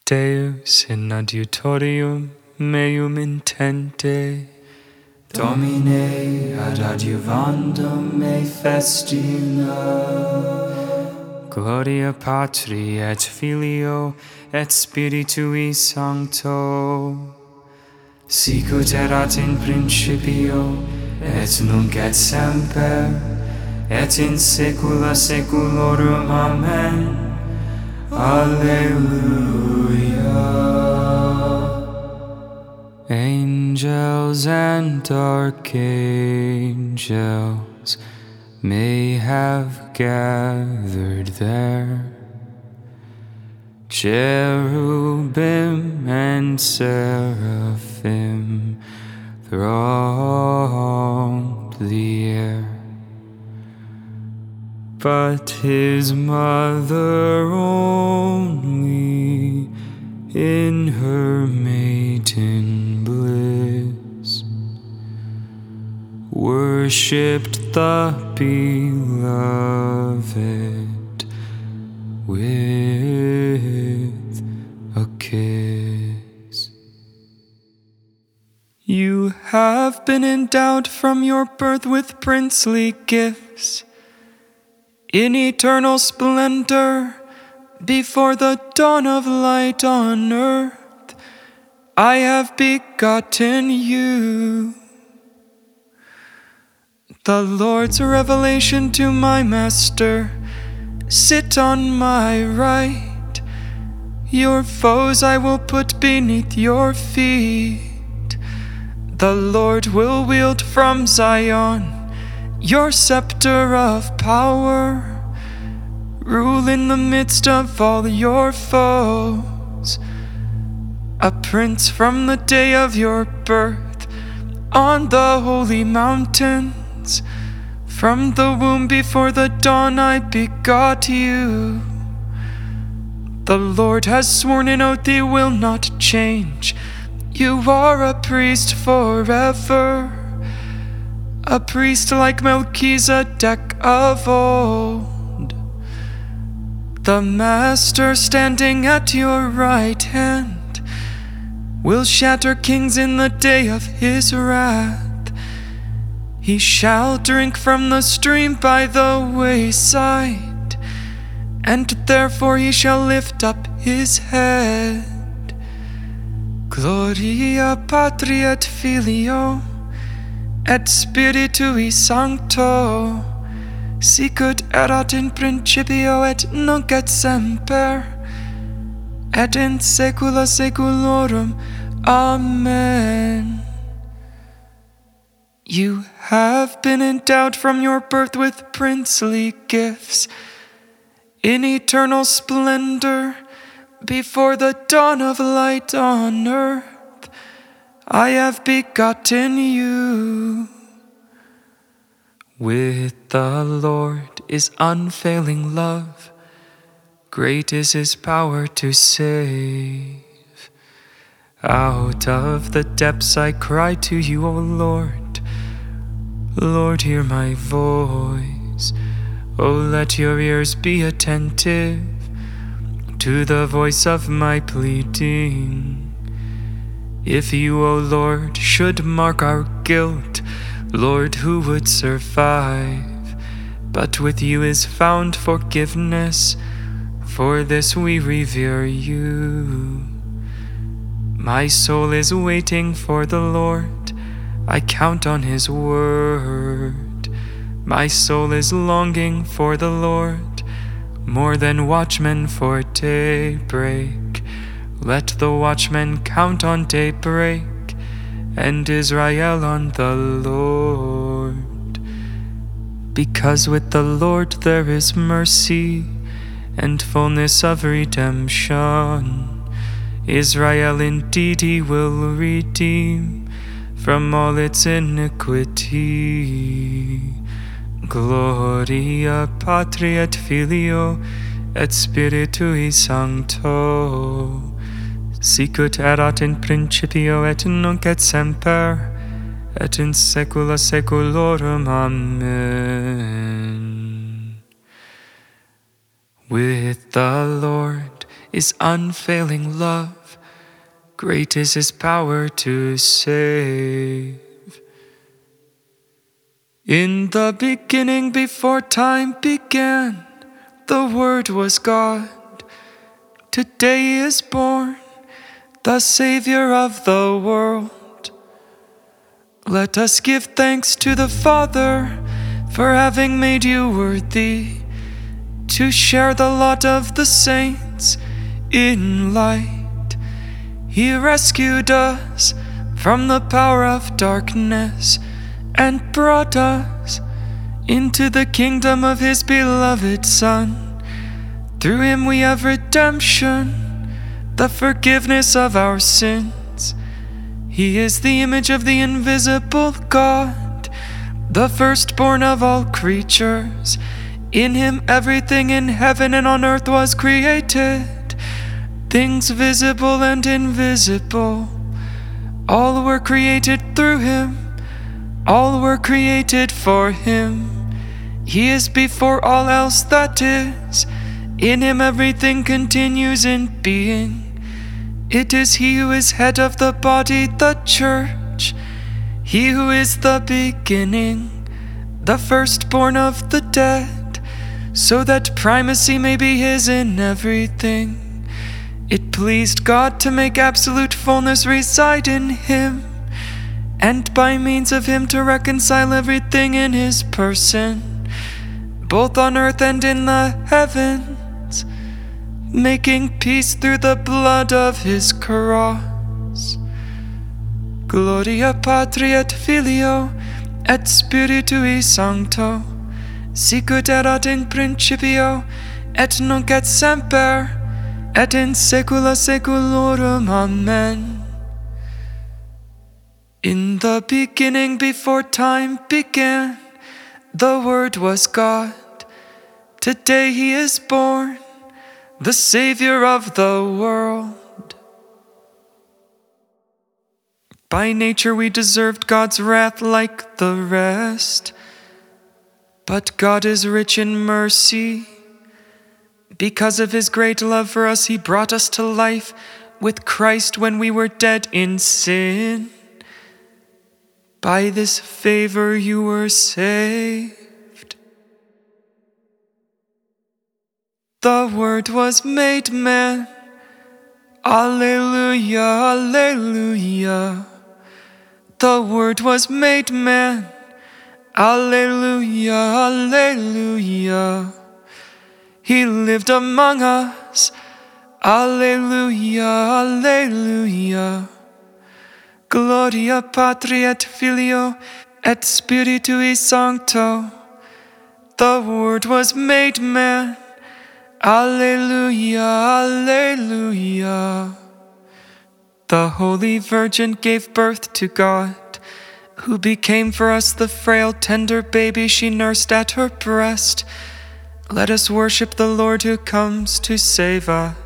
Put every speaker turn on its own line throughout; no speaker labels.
Deus in adiutorium meum intente,
Domine ad adiuvandum me festina.
Gloria Patri et Filio et Spiritui Sancto,
Sicut erat in principio, et nunc et semper, et in saecula saeculorum. Amen. Alleluia.
angels and archangels may have gathered there, cherubim and seraphim thronged the air, but his mother only in her maiden bliss worshipped the beloved with a kiss. You have been endowed from your birth with princely gifts, in eternal splendor, before the dawn of light on earth, I have begotten you. The Lord's revelation to my master, sit on my right. Your foes I will put beneath your feet. The Lord will wield from Zion your scepter of power. Rule in the midst of all your foes. A prince from the day of your birth on the holy mountains. From the womb before the dawn I begot you. The Lord has sworn an oath he will not change. You are a priest forever, a priest like Melchizedek of old. The Master standing at your right hand will shatter kings in the day of his wrath. He shall drink from the stream by the wayside, and therefore he shall lift up his head. Gloria Patri et Filio et Spiritui Sancto, sicut erat in principio et nunc et semper, et in saecula saeculorum. Amen. You have been endowed from your birth with princely gifts, in eternal splendor, before the dawn of light on earth, I have begotten you. With the Lord is unfailing love, great is his power to save. Out of the depths I cry to you, O Lord. Lord, hear my voice. O let your ears be attentive to the voice of my pleading. If you, O Lord, should mark our guilt, Lord, who would survive? But with you is found forgiveness, for this we revere you. My soul is waiting for the Lord, I count on his word. My soul is longing for the Lord, more than watchmen for daybreak. Let the watchmen count on daybreak, and Israel on the Lord. Because with the Lord there is mercy, and fullness of redemption. Israel indeed he will redeem from all its iniquity. Gloria Patri et Filio et Spiritui Sancto, sicut erat in principio et nunc et semper, et in saecula saeculorum. Amen. With the Lord His unfailing love, great is His power to save. In the beginning, before time began, the Word was God. Today He is born, the Savior of the world. Let us give thanks to the Father for having made you worthy to share the lot of the saints in light. He rescued us from the power of darkness and brought us into the kingdom of His beloved Son. Through Him we have redemption, the forgiveness of our sins. He is the image of the invisible God, the firstborn of all creatures. In Him everything in heaven and on earth was created, things visible and invisible. All were created through Him. All were created for Him. He is before all else that is. In Him everything continues in being. It is He who is head of the body, the church. He who is the beginning, the firstborn of the dead, so that primacy may be His in everything. It pleased God to make absolute fullness reside in Him, and by means of Him to reconcile everything in His person, both on earth and in the heavens, making peace through the blood of His cross. Gloria Patri et Filio et Spiritui Sancto, sicut erat in principio et nunc et semper et in saecula saeculorum. Amen. In the beginning, before time began, the Word was God. Today He is born, the Savior of the world. By nature we deserved God's wrath like the rest, but God is rich in mercy. Because of His great love for us, He brought us to life with Christ when we were dead in sin. By this favor you were saved. The Word was made man. Alleluia, alleluia. The Word was made man. Alleluia, alleluia. He lived among us. Alleluia, alleluia. Gloria Patri et Filio et Spiritui Sancto. The Word was made man. Alleluia, alleluia. The Holy Virgin gave birth to God, who became for us the frail, tender baby she nursed at her breast. Let us worship the Lord who comes to save us.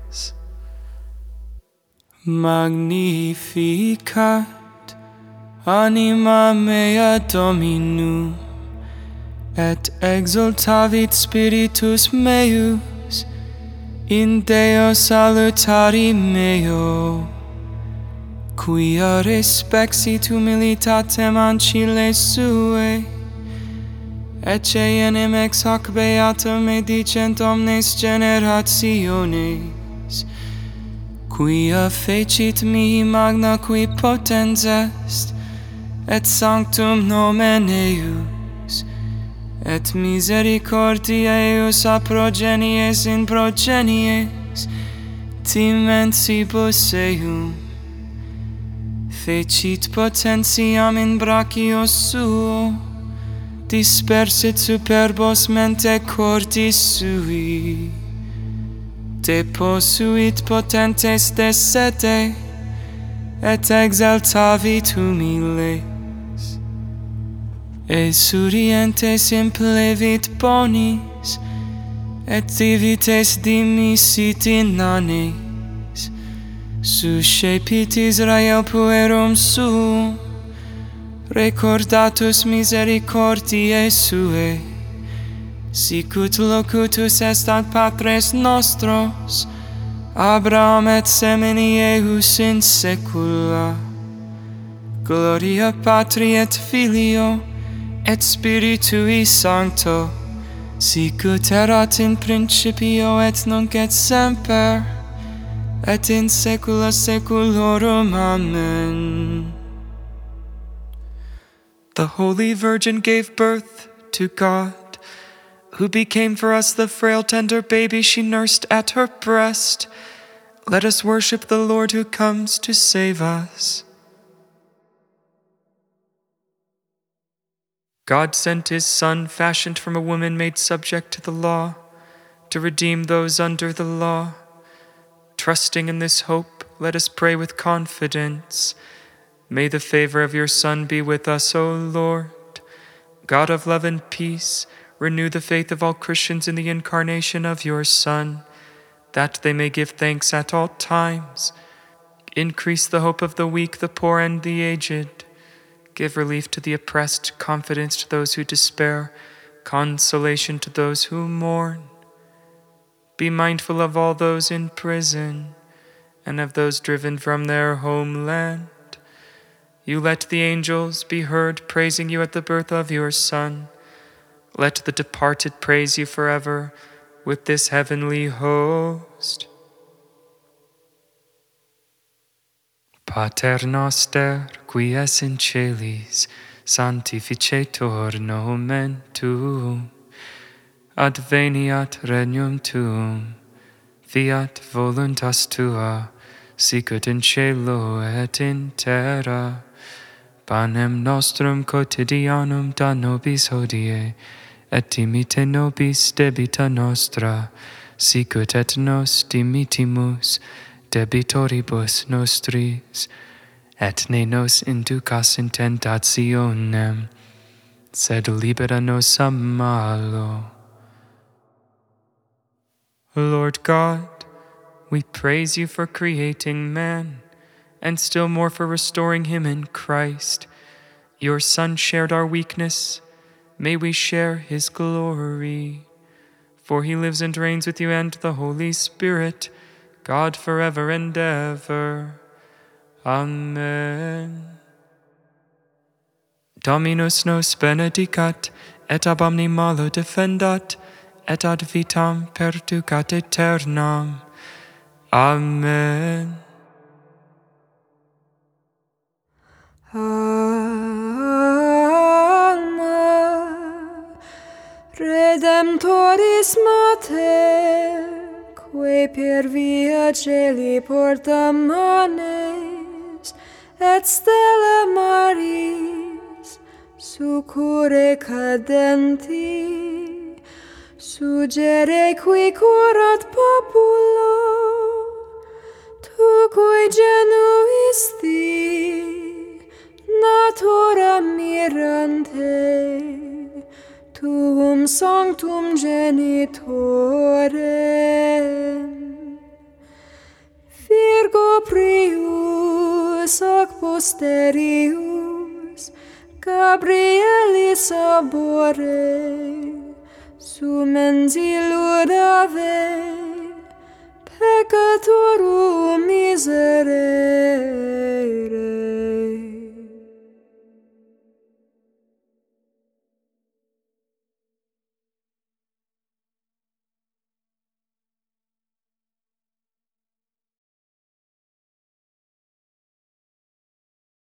Magnificat anima mea Dominum, et exultavit spiritus meus in Deo salutari meo, quia respexit humilitatem ancile suae, ecce enim ex hoc beatum edicent omnes generationes, quia fecit mihi magna qui potens est, et sanctum nomen eius, et misericordia eius a progenies in progenies, timensibus eum, fecit potentiam in brachio suo, dispersit superbos mente cordis sui, deposuit potentes de sede, et exaltavit humiles. Esurientes implevit bonis, et divites dimisit inanes. Suscepit Israel puerum suum, recordatus misericordiae suae, sicut locutus est ad patres nostros,
Abraham et semini ejus in saecula. Gloria Patri et Filio et Spiritui Sancto, sicut erat in principio et nunc et semper, et in saecula saeculorum. Amen.
The Holy Virgin gave birth to God, who became for us the frail tender baby she nursed at her breast. Let us worship the Lord who comes to save us. God sent his Son, fashioned from a woman made subject to the law, to redeem those under the law. Trusting in this hope, let us pray with confidence. May the favor of your Son be with us, O Lord. God of love and peace, renew the faith of all Christians in the incarnation of your Son, that they may give thanks at all times. Increase the hope of the weak, the poor, and the aged. Give relief to the oppressed, confidence to those who despair, consolation to those who mourn. Be mindful of all those in prison, and of those driven from their homeland. You let the angels be heard praising you at the birth of your Son. Let the departed praise you forever with this heavenly host. Pater noster, qui es in celis, sanctificetur nomen tuum. Adveniat regnum tuum, fiat voluntas tua, sicut in cielo et in terra. Panem nostrum quotidianum da nobis hodie, et dimite nobis debita nostra, sicut et nos dimitimus debitoribus nostris, et ne nos inducas in tentationem, sed libera nos a malo. Lord God, we praise you for creating man, and still more for restoring him in Christ. Your Son shared our weakness. May we share his glory. For he lives and reigns with you and the Holy Spirit, God forever and ever. Amen. Dominus nos benedicat, et ab omni malo defendat, et ad vitam perducat aeternam. Amen.
Alma Redemptoris Mater, quae per via celi porta manes, et stella Maris, succurre cadenti, sugere qui curat populo, tu cui genuisti, natura mirante, tuum sanctum genitorem. Virgo prius ac posterius, Gabrielis abore, sumens illudave, peccatorum miserere.